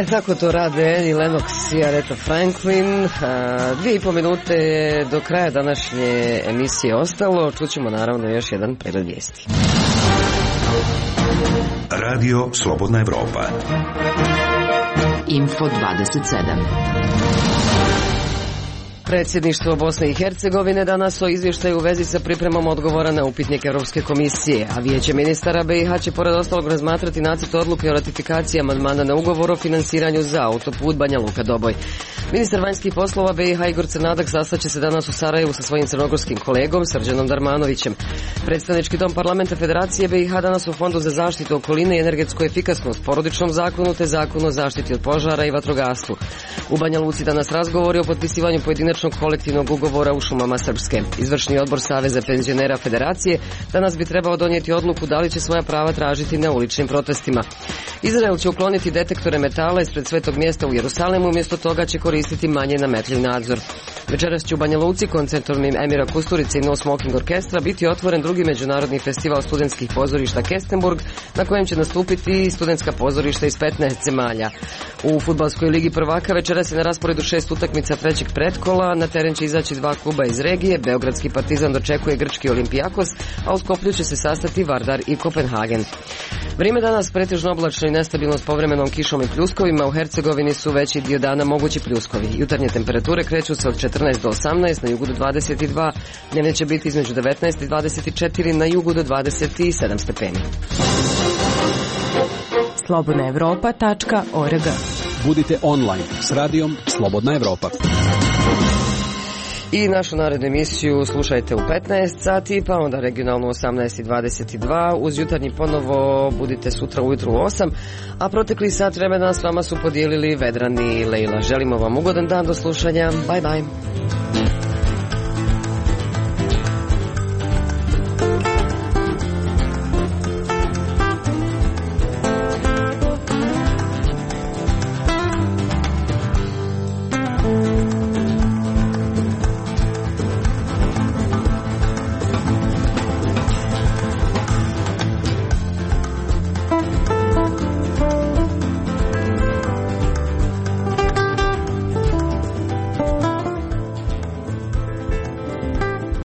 Tako to rade Annie Lennox i Aretha Franklin. 2,5 minute do kraja današnje emisije ostalo. Čućemo naravno još jedan pregled vijesti. Radio Slobodna Evropa. Info 27. Predsjedništvo Bosne i Hercegovine danas o izvještaju u vezi sa pripremom odgovora na upitnik Europske komisije, a Vijeće ministara BiH će pored ostalog razmatrati nacrt odluke o ratifikaciji amandmana na ugovor o finansiranju za autoput Banja Luka-Doboj. Ministar vanjskih poslova BiH Igor Crnadak sastaće se danas u Sarajevu sa svojim crnogorskim kolegom Srđanom Darmanovićem. Predstavnički dom parlamenta Federacije BiH danas u Fondu za zaštitu okoline i energetsku efikasnost, porodičnom zakonu te zakonu o zaštiti od požara i vatrogastvu. U Banja Luci danas razgovori o potpisivanju pojedinačnog kolektivnog ugovora u šumama Srpske. Izvršni odbor Saveza penzionera Federacije danas bi trebao donijeti odluku da li će svoja prava tražiti na uličnim protestima. Izrael će ukloniti detektore metala ispred svetog mjesta u Jerusalemu, umjesto toga će koristiti manje nametljiv nadzor. Večeras će u Banja Luci koncertom Emira Kusturice i No Smoking Orkestra biti otvoren drugi međunarodni festival studentskih pozorišta Kestenburg, na kojem će nastupiti studentska pozorišta iz 15 zemalja. U fudbalskoj ligi prvaka večeras je na rasporedu 6 utakmica trećeg pretkola. Na teren će izaći 2 kluba iz regije. Beogradski Partizan dočekuje grčki Olimpijakos, a u Skoplju će se sastati Vardar i Kopenhagen. Vrijeme danas pretežno oblačno i nestabilno s povremenom kišom i pljuskovima. U Hercegovini su veći dio dana mogući pljuskovi. Jutarnje temperature kreću se od 14 do 18, na jugu do 22, dnevne će biti između 19 i 24, na jugu do 27 stepeni. slobodnaevropa.org. Budite online s radijom Slobodna Evropa. I našu narednu emisiju slušajte u 15 sati, pa onda regionalno 18:22. Uz jutarnji ponovo budite sutra ujutru u 8, a protekli sat vremena s vama su podijelili Vedran i Lejla. Želimo vam ugodan dan, do slušanja. Bye bye.